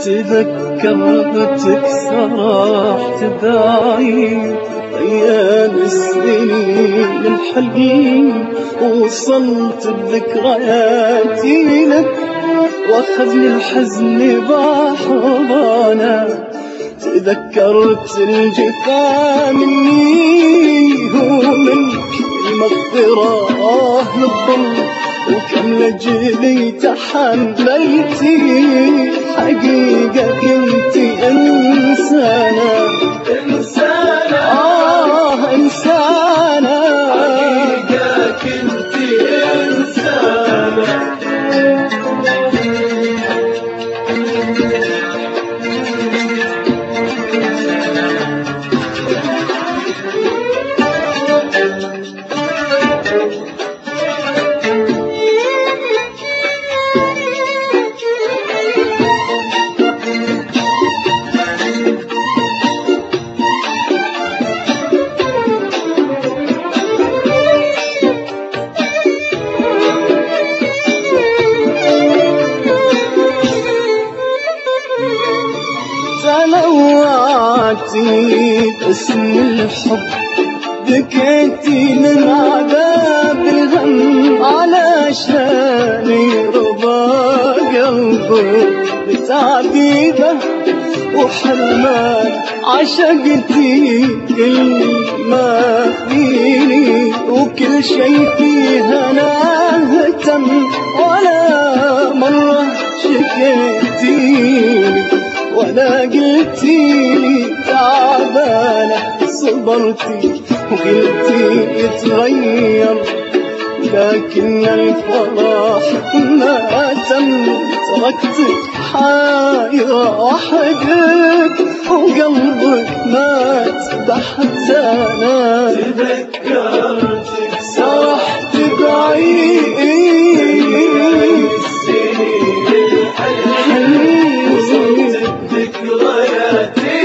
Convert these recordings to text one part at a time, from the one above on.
تذكرتك سرحت بعيد أيام السنين الحلوين، وصلت بذكرياتي لك واخذني الحزن بحضانه. تذكرت الجفا مني ومنك المغفرة للظلم، وكم لجلي تحملتي حقيقة كنتي إنسانة إنسانة إنسانة حقيقة كنتي إنسانة. تنوعتي باسم الحب، بكيتي من عذاب الهم علشان رضا قلبك بتعذيبه وحرمان. عشقتي كل ما فيني وكل شي فيها أنا تم، ولا مرة شكيتيني ولا قلتيلي تعبانة. صبرتي وقلتي يتغير لكن الفرح ما تم. تركتك حايرة وحدك وقلبك مات بحزانة. تذكرتك سرحت بعيد السنين الحلوين، وصلت بذكرياتي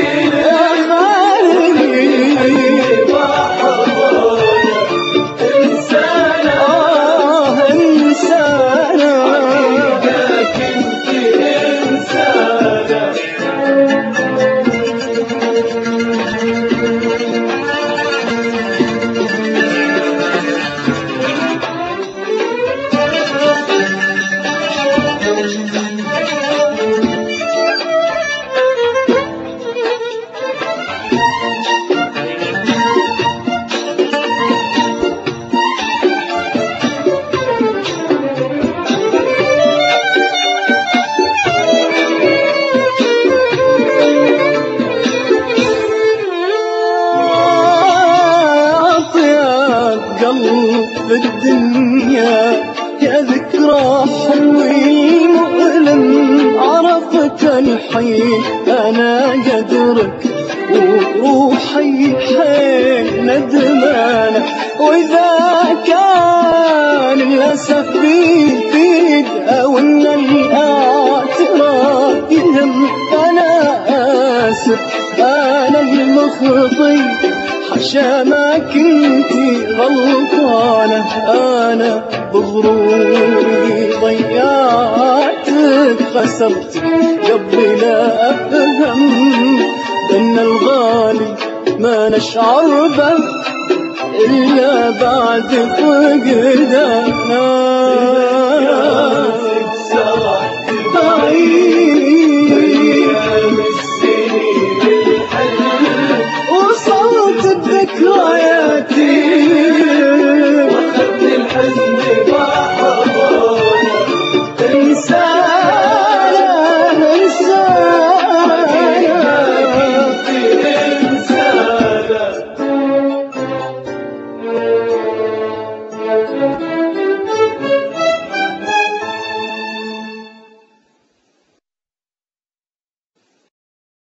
في الدنيا يا ذكرى حلوي مؤلم. عرفت الحين أنا قدرك وروحي حيل ندمانة، وإذا كان الأسف بيفيد أو إن الاعتراف يهم أنا آسف أنا المخطي حشا ما كنتي غلطانة. أنا بغروري ضيعتك خسرتك قبل لا أفهم بأن الغالي ما نشعر به إلا بعد فقدانه.